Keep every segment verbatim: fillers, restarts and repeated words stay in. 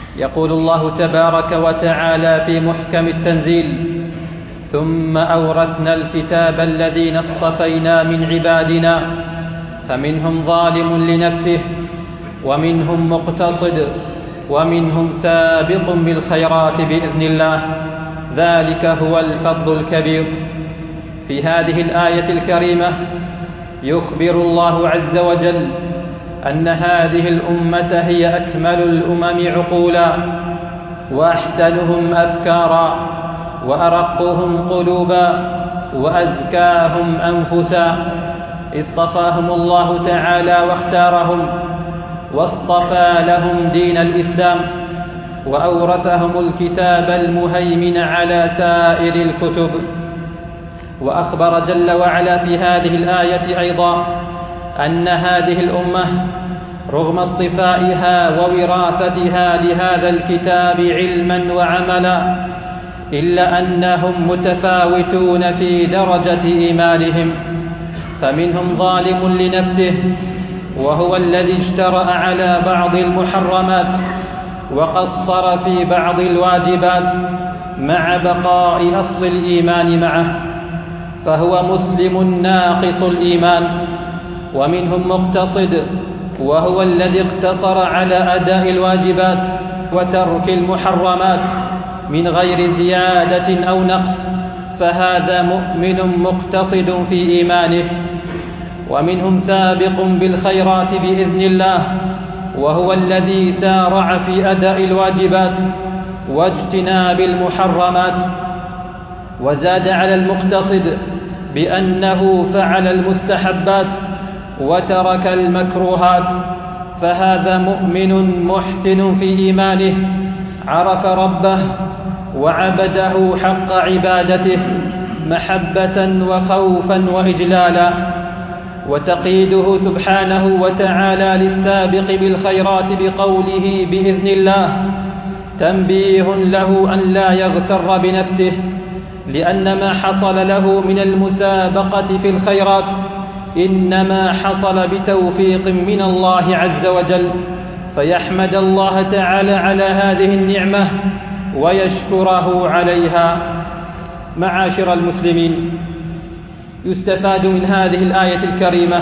يقول الله تبارك وتعالى في محكم التنزيل: ثم أورثنا الكتاب الذين اصطفينا من عبادنا فمنهم ظالم لنفسه ومنهم مقتصد ومنهم سابق بالخيرات بإذن الله، ذلك هو الفضل الكبير. في هذه الآية الكريمة يخبر الله عز وجل أن هذه الأمة هي أكمل الأمم عقولا وأحسنهم أفكارا وأرقهم قلوبا وأزكاهم أنفسا. اصطفاهم الله تعالى واختارهم واصطفى لهم دين الإسلام وأورثهم الكتاب المهيمن على سائر الكتب. وأخبر جل وعلا في هذه الآية أيضا أن هذه الأمة رغم اصطفائها ووراثتها لهذا الكتاب علما وعملا إلا أنهم متفاوتون في درجة إيمانهم، فمنهم ظالم لنفسه وهو الذي اجترأ على بعض المحرمات وقصر في بعض الواجبات مع بقاء أصل الإيمان معه، فهو مسلم ناقص الإيمان. ومنهم مقتصد وهو الذي اقتصر على أداء الواجبات وترك المحرمات من غير زيادة أو نقص، فهذا مؤمن مقتصد في إيمانه. ومنهم سابق بالخيرات بإذن الله وهو الذي سارع في أداء الواجبات واجتناب المحرمات، وزاد على المقتصد بأنه فعل المستحبات وترك المكروهات، فهذا مؤمن محسن في إيمانه عرف ربه وعبده حق عبادته محبة وخوفا وإجلالا. وتقييده سبحانه وتعالى للسابق بالخيرات بقوله بإذن الله تنبيه له أن لا يغتر بنفسه، لأن ما حصل له من المسابقة في الخيرات إنما حصل بتوفيق من الله عز وجل، فيحمد الله تعالى على هذه النعمة ويشكره عليها. معاشر المسلمين، يستفاد من هذه الآية الكريمة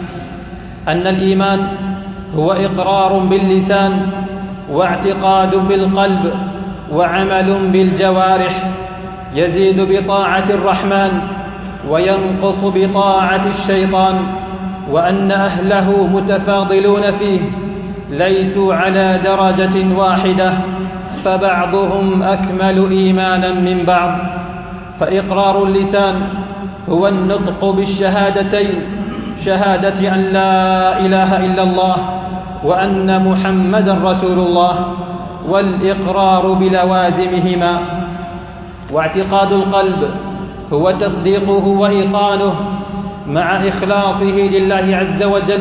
أن الإيمان هو إقرار باللسان واعتقاد بالقلب وعمل بالجوارح، يزيد بطاعة الرحمن وينقص بطاعة الشيطان، وأن أهله متفاضلون فيه ليسوا على درجة واحدة، فبعضهم أكمل إيمانا من بعض. فإقرار اللسان هو النطق بالشهادتين، شهادة أن لا إله إلا الله وأن محمدا رسول الله، والإقرار بلوازمهما. واعتقاد القلب هو تصديقه وإيقانه مع إخلاصه لله عز وجل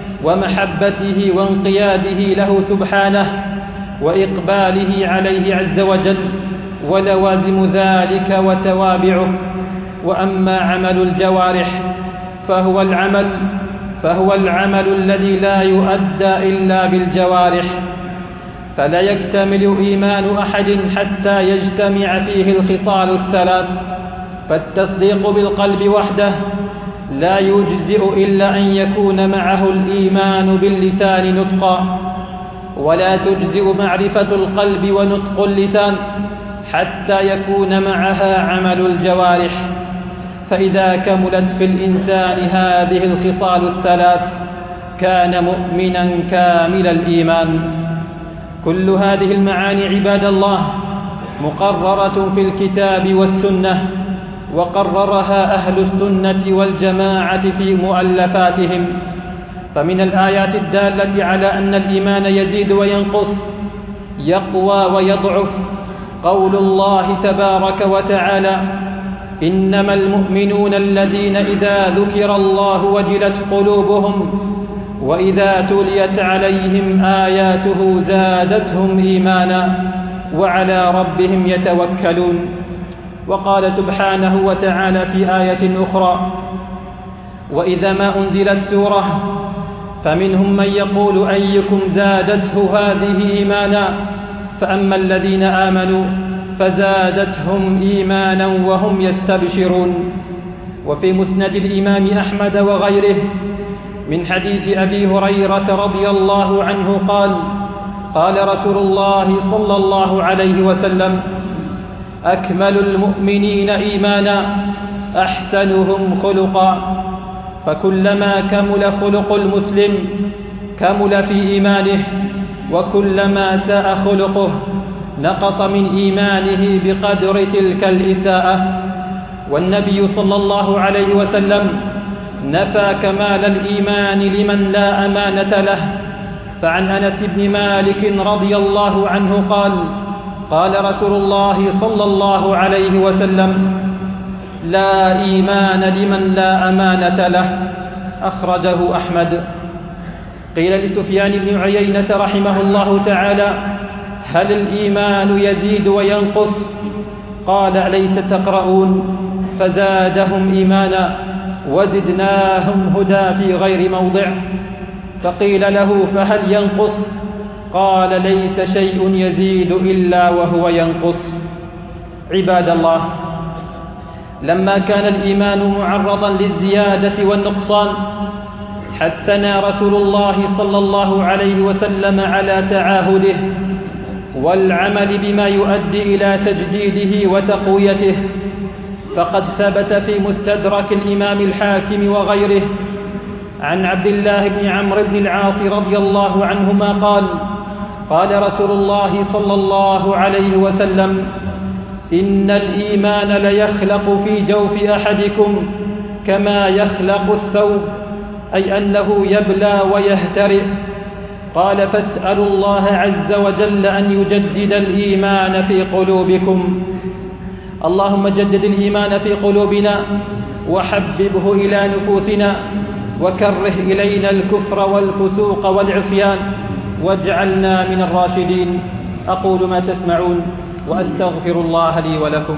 ومحبته وانقياده له سبحانه وإقباله عليه عز وجل، ولوازم ذلك وتوابعه. وأما عمل الجوارح فهو العمل فهو العمل الذي لا يؤدى إلا بالجوارح، فلا يكتمل إيمان أحد حتى يجتمع فيه الخصال الثلاث. فالتصديق بالقلب وحده لا يجزئ إلا أن يكون معه الإيمان باللسان نطقا، ولا تجزئ معرفة القلب ونطق اللسان حتى يكون معها عمل الجوارح. فإذا كملت في الإنسان هذه الخصال الثلاث كان مؤمنا كامل الإيمان. كل هذه المعاني عباد الله مقررة في الكتاب والسنة، وقررها أهل السنة والجماعة في مؤلفاتهم. فمن الآيات الدالة على أن الإيمان يزيد وينقص يقوى ويضعف قول الله تبارك وتعالى: إنما المؤمنون الذين إذا ذكر الله وجلت قلوبهم وإذا تليت عليهم آياته زادتهم إيمانا وعلى ربهم يتوكلون. وقال سبحانه وتعالى في آية أخرى: وإذا ما أنزلت سورة فمنهم من يقول أيكم زادته هذه إيمانا فأما الذين آمنوا فزادتهم إيمانا وهم يستبشرون. وفي مسند الإمام أحمد وغيره من حديث أبي هريرة رضي الله عنه قال: قال رسول الله صلى الله عليه وسلم: أكمل المؤمنين إيمانا أحسنهم خلقا. فكلما كمل خلق المسلم كمل في إيمانه، وكلما ساء خلقه نقص من إيمانه بقدر تلك الإساءة. والنبي صلى الله عليه وسلم نفى كمال الإيمان لمن لا أمانة له. فعن أنس بن مالك رضي الله عنه قال: قال رسول الله صلى الله عليه وسلم: لا إيمان لمن لا أمانة له. أخرجه أحمد. قيل لسفيان بن عيينة رحمه الله تعالى: هل الإيمان يزيد وينقص؟ قال: أليس تقرؤون فزادهم إيمانا وزدناهم هدى في غير موضع. فقيل له: فهل ينقص؟ قال: ليس شيء يزيد إلا وهو ينقص. عباد الله، لما كان الإيمان معرضا للزيادة والنقصان حثنا رسول الله صلى الله عليه وسلم على تعاهده والعمل بما يؤدي إلى تجديده وتقويته. فقد ثبت في مستدرك الإمام الحاكم وغيره عن عبد الله بن عمرو بن العاص رضي الله عنهما قال: قال رسول الله صلى الله عليه وسلم: إن الإيمان ليخلق في جوف أحدكم كما يخلق الثوب، أي أنه يبلى ويهترئ. قال: فاسألوا الله عز وجل أن يجدد الإيمان في قلوبكم. اللهم جدد الإيمان في قلوبنا وحببه إلى نفوسنا، وكره إلينا الكفر والفسوق والعصيان، واجعلنا من الراشدين. أقول ما تسمعون وأستغفر الله لي ولكم.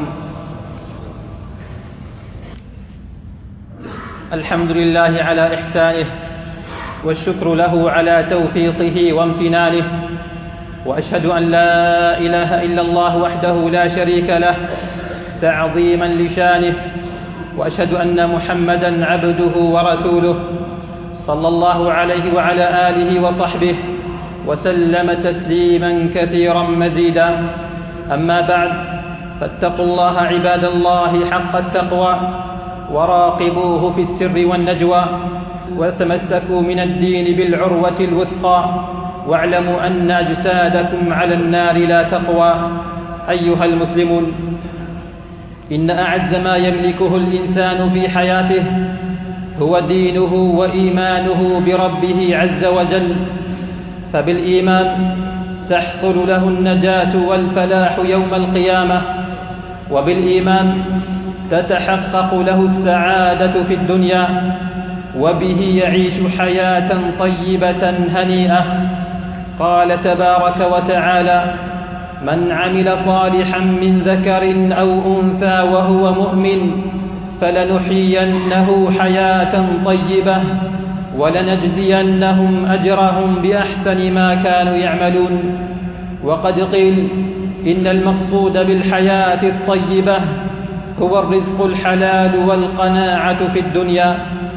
الحمد لله على إحسانه، والشكر له على توفيقه وامتنانه، وأشهد أن لا إله إلا الله وحده لا شريك له تعظيما لشانه، وأشهد أن محمدا عبده ورسوله صلى الله عليه وعلى آله وصحبه وسلم تسليما كثيرا مزيدا. أما بعد، فاتقوا الله عباد الله حق التقوى، وراقبوه في السر والنجوى، وتمسكوا من الدين بالعروة الوثقى، واعلموا أن أجسادكم على النار لا تقوى. أيها المسلمون، إن أعز ما يملكه الإنسان في حياته هو دينه وإيمانه بربه عز وجل، فبالإيمان تحصل له النجاة والفلاح يوم القيامة، وبالإيمان تتحقق له السعادة في الدنيا، وبه يعيش حياة طيبة هنيئة. قال تبارك وتعالى: من عمل صالحا من ذكر أو أنثى وهو مؤمن فلنحيينه حياة طيبة ولنجزينهم أجرهم بأحسن ما كانوا يعملون. وقد قيل إن المقصود بالحياة الطيبة هو الرزق الحلال والقناعة في الدنيا.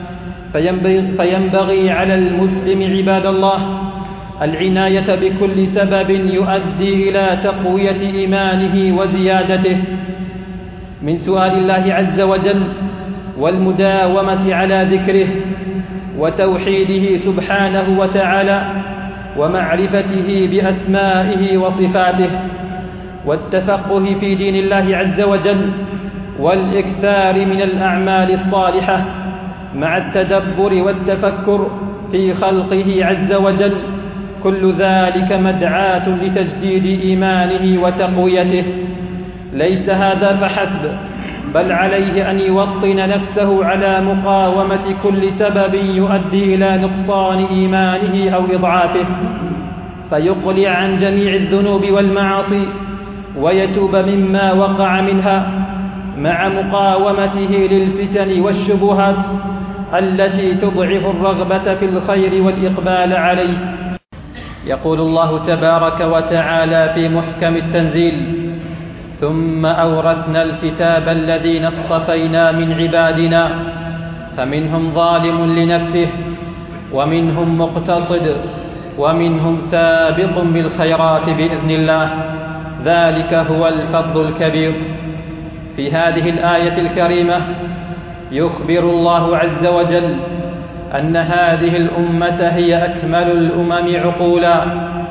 فينبغي على المسلم عباد الله العناية بكل سبب يؤدي إلى تقوية إيمانه وزيادته، من سؤال الله عز وجل والمداومة على ذكره وتوحيده سبحانه وتعالى، ومعرفته بأسمائه وصفاته، والتفقه في دين الله عز وجل، والإكثار من الأعمال الصالحة مع التدبر والتفكر في خلقه عز وجل. كل ذلك مدعاة لتجديد إيمانه وتقويته. ليس هذا فحسب، بل عليه أن يوطن نفسه على مقاومة كل سبب يؤدي إلى نقصان إيمانه أو إضعافه، فيقلع عن جميع الذنوب والمعاصي ويتوب مما وقع منها، مع مقاومته للفتن والشبهات التي تضعف الرغبة في الخير والإقبال عليه. يقول الله تبارك وتعالى في محكم التنزيل: ثم أورثنا الكتاب الذين اصطفينا من عبادنا فمنهم ظالم لنفسه ومنهم مقتصد ومنهم سابق بالخيرات بإذن الله، ذلك هو الفضل الكبير. في هذه الآية الكريمة يخبر الله عز وجل أن هذه الأمة هي أكمل الأمم عقولا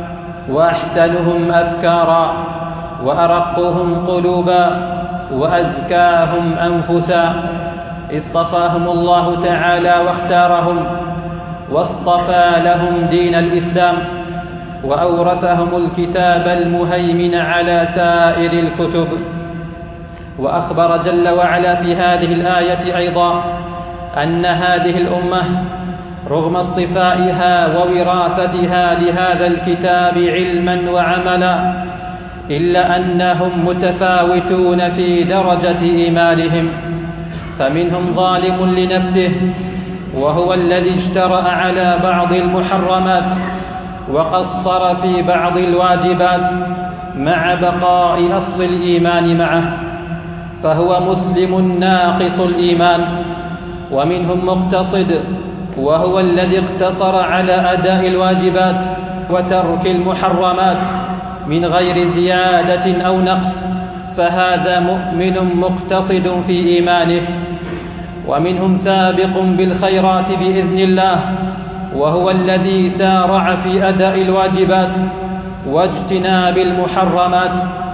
وأحسنهم أفكارا وأرقهم قلوبا وأزكاهم أنفسا. اصطفاهم الله تعالى واختارهم واصطفى لهم دين الإسلام وأورثهم الكتاب المهيمن على سائر الكتب. وأخبر جل وعلا في هذه الآية أيضا أن هذه الأمة رغم اصطفائها ووراثتها لهذا الكتاب علما وعملا إلا أنهم متفاوتون في درجة إيمانهم، فمنهم ظالم لنفسه وهو الذي اجترأ على بعض المحرمات وقصر في بعض الواجبات مع بقاء أصل الإيمان معه، فهو مسلم ناقص الإيمان. ومنهم مقتصد وهو الذي اقتصر على أداء الواجبات وترك المحرمات من غير زيادة أو نقص، فهذا مؤمن مقتصد في إيمانه. ومنهم سابق بالخيرات بإذن الله وهو الذي سارع في أداء الواجبات واجتناب المحرمات،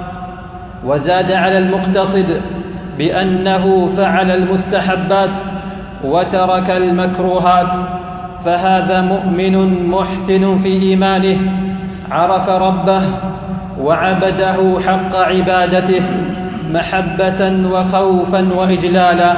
وزاد على المقتصد بأنه فعل المستحبات وترك المكروهات، فهذا مؤمن محسن في إيمانه عرف ربه وعبده حق عبادته محبة وخوفا وإجلالا.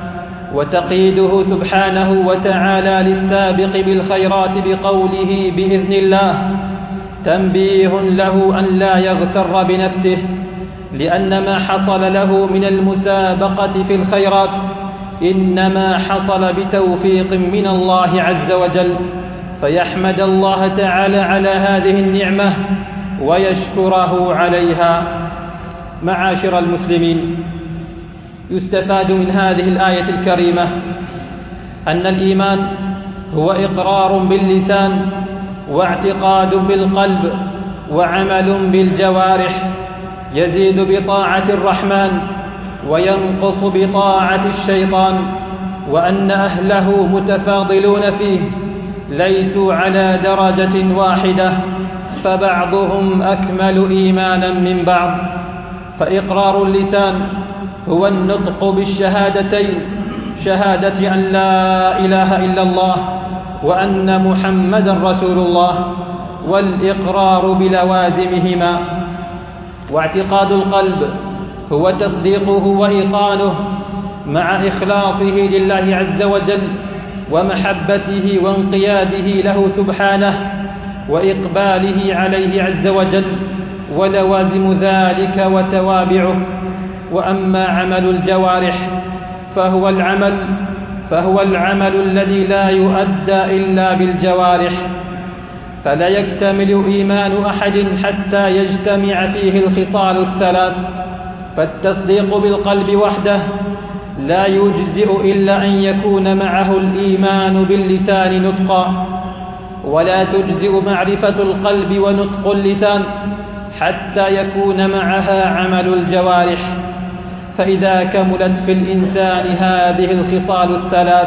وتقييده سبحانه وتعالى للسابق بالخيرات بقوله بإذن الله تنبيه له أن لا يغتر بنفسه، لأن ما حصل له من المسابقة في الخيرات إنما حصل بتوفيق من الله عز وجل، فيحمد الله تعالى على هذه النعمة ويشكره عليها. معاشر المسلمين، يستفاد من هذه الآية الكريمة أن الإيمان هو إقرار باللسان واعتقاد بالقلب وعمل بالجوارح، يزيد بطاعة الرحمن وينقص بطاعة الشيطان، وأن أهله متفاضلون فيه ليسوا على درجة واحدة، فبعضهم أكمل إيمانا من بعض. فإقرار اللسان هو النطق بالشهادتين، شهادة أن لا إله إلا الله وأن محمدا رسول الله، والإقرار بلوازمهما. واعتقاد القلب هو تصديقه وإيقانه مع إخلاصه لله عز وجل ومحبته وانقياده له سبحانه وإقباله عليه عز وجل، ولوازم ذلك وتوابعه. وأما عمل الجوارح فهو العمل فهو العمل الذي لا يؤدى إلا بالجوارح، فلا يكتمل إيمان أحد حتى يجتمع فيه الخصال الثلاث. فالتصديق بالقلب وحده لا يجزئ إلا أن يكون معه الإيمان باللسان نطقا، ولا تجزئ معرفة القلب ونطق اللسان حتى يكون معها عمل الجوارح. فإذا كملت في الإنسان هذه الخصال الثلاث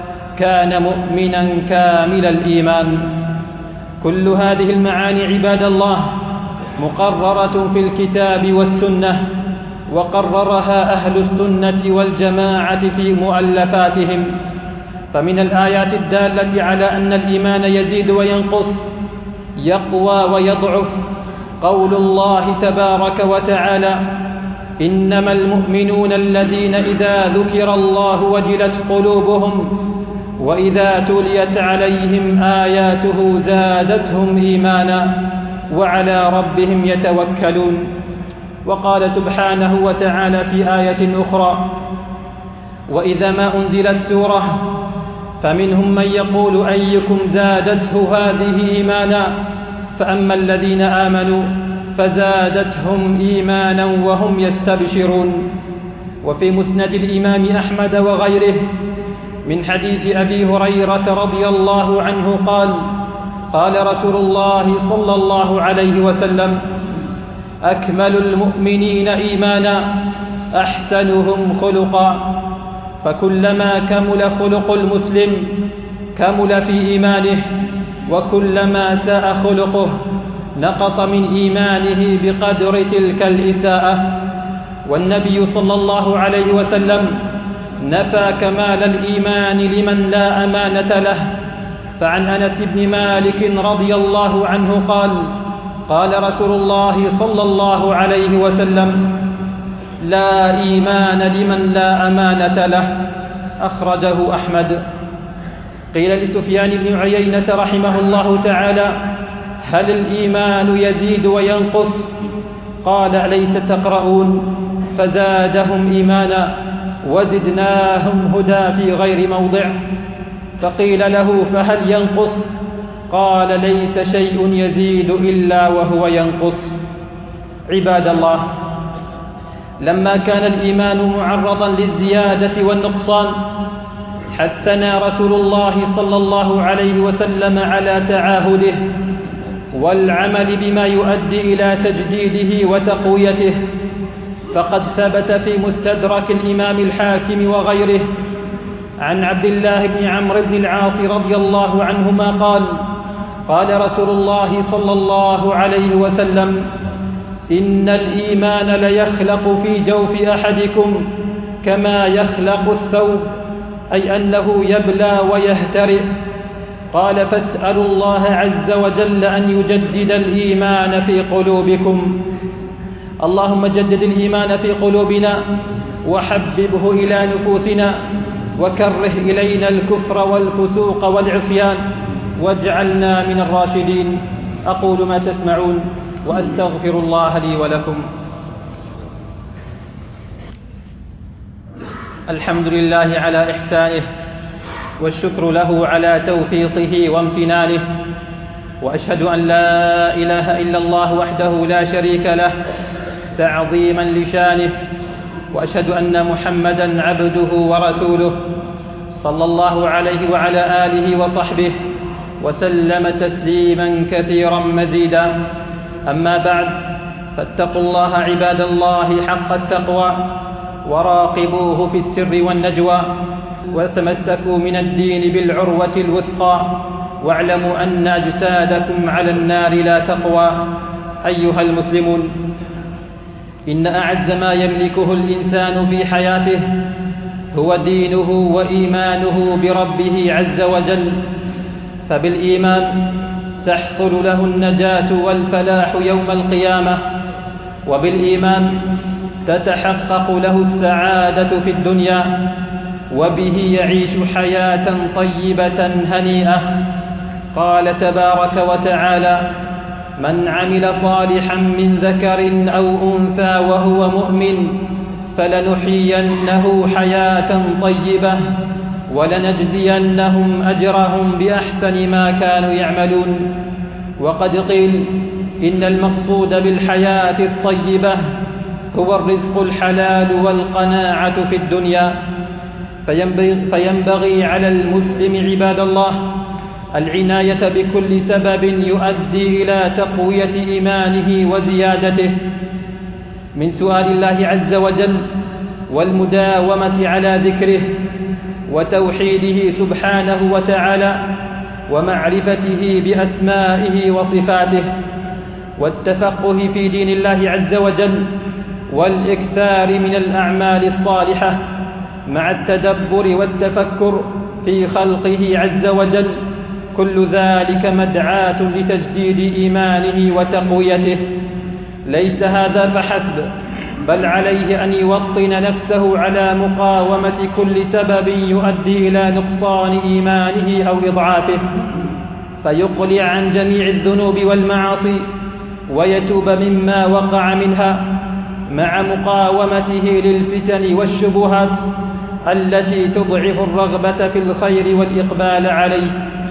كان مؤمنا كامل الإيمان. كل هذه المعاني عباد الله مقررة في الكتاب والسنة، وقررها أهل السنة والجماعة في مؤلفاتهم. فمن الآيات الدالة على أن الإيمان يزيد وينقص يقوى ويضعف قول الله تبارك وتعالى إنما المؤمنون الذين إذا ذكر الله وجلت قلوبهم وإذا تليت عليهم آياته زادتهم إيمانا وعلى ربهم يتوكلون. وقال سبحانه وتعالى في آية أخرى وإذا ما أنزلت سورة فمنهم من يقول أيكم زادته هذه إيمانا فأما الذين آمنوا فزادتهم إيمانا وهم يستبشرون. وفي مسند الإمام أحمد وغيره من حديث أبي هريرة رضي الله عنه قال: قال رسول الله صلى الله عليه وسلم: أكمل المؤمنين إيمانا أحسنهم خلقا. فكلما كمل خلق المسلم كمل في إيمانه، وكلما ساء خلقه نقص من إيمانه بقدر تلك الإساءة. والنبي صلى الله عليه وسلم نفى كمال الإيمان لمن لا أمانة له. فعن أنس بن مالك رضي الله عنه قال: قال رسول الله صلى الله عليه وسلم: لا إيمان لمن لا أمانة له. أخرجه أحمد. قيل لسفيان بن عيينة رحمه الله تعالى: هل الإيمان يزيد وينقص؟ قال: أليس تقرؤون فزادهم إيمانا وزدناهم هدى في غير موضع. فقيل له: فهل ينقص؟ قال: ليس شيء يزيد إلا وهو ينقص. عباد الله، لما كان الإيمان معرضا للزيادة والنقصان حثنا رسول الله صلى الله عليه وسلم على تعاهده والعمل بما يؤدي إلى تجديده وتقويته. فقد ثبت في مستدرك الإمام الحاكم وغيره عن عبد الله بن عمرو بن العاص رضي الله عنهما قال: قال رسول الله صلى الله عليه وسلم: إن الإيمان ليخلق في جوف أحدكم كما يخلق الثوب، أي أنه يبلى ويهترئ. قال: فاسألوا الله عز وجل أن يجدد الإيمان في قلوبكم. اللهم جدد الإيمان في قلوبنا وحببه إلى نفوسنا، وكره إلينا الكفر والفسوق والعصيان، واجعلنا من الراشدين. أقول ما تسمعون وأستغفر الله لي ولكم. الحمد لله على إحسانه، والشكر له على توفيقه وامتنانه، وأشهد أن لا إله إلا الله وحده لا شريك له تعظيما لشانه، وأشهد أن محمدا عبده ورسوله صلى الله عليه وعلى آله وصحبه وسلم تسليما كثيرا مزيدا. أما بعد، فاتقوا الله عباد الله حق التقوى، وراقبوه في السر والنجوى، وتمسكوا من الدين بالعروة الوثقى، واعلموا أن أجسادكم على النار لا تقوى. أيها المسلمون، إن أعز ما يملكه الإنسان في حياته هو دينه وإيمانه بربه عز وجل، فبالإيمان تحصل له النجاة والفلاح يوم القيامة، وبالإيمان تتحقق له السعادة في الدنيا، وبه يعيش حياة طيبة هنيئة. قال تبارك وتعالى: من عمل صالحا من ذكر أو أنثى وهو مؤمن فلنحيينه حياة طيبة ولنجزينهم أجرهم بأحسن ما كانوا يعملون. وقد قيل إن المقصود بالحياة الطيبة هو الرزق الحلال والقناعة في الدنيا. فينبغي, فينبغي على المسلم عباد الله العناية بكل سبب يؤدي إلى تقوية إيمانه وزيادته، من سؤال الله عز وجل والمداومة على ذكره وتوحيده سبحانه وتعالى، ومعرفته بأسمائه وصفاته، والتفقه في دين الله عز وجل، والإكثار من الأعمال الصالحة مع التدبر والتفكر في خلقه عز وجل. كل ذلك مدعاة لتجديد إيمانه وتقويته. ليس هذا فحسب، بل عليه أن يوطن نفسه على مقاومة كل سبب يؤدي إلى نقصان إيمانه أو إضعافه، فيقلع عن جميع الذنوب والمعاصي ويتوب مما وقع منها، مع مقاومته للفتن والشبهات التي تضعف الرغبة في الخير والإقبال عليه.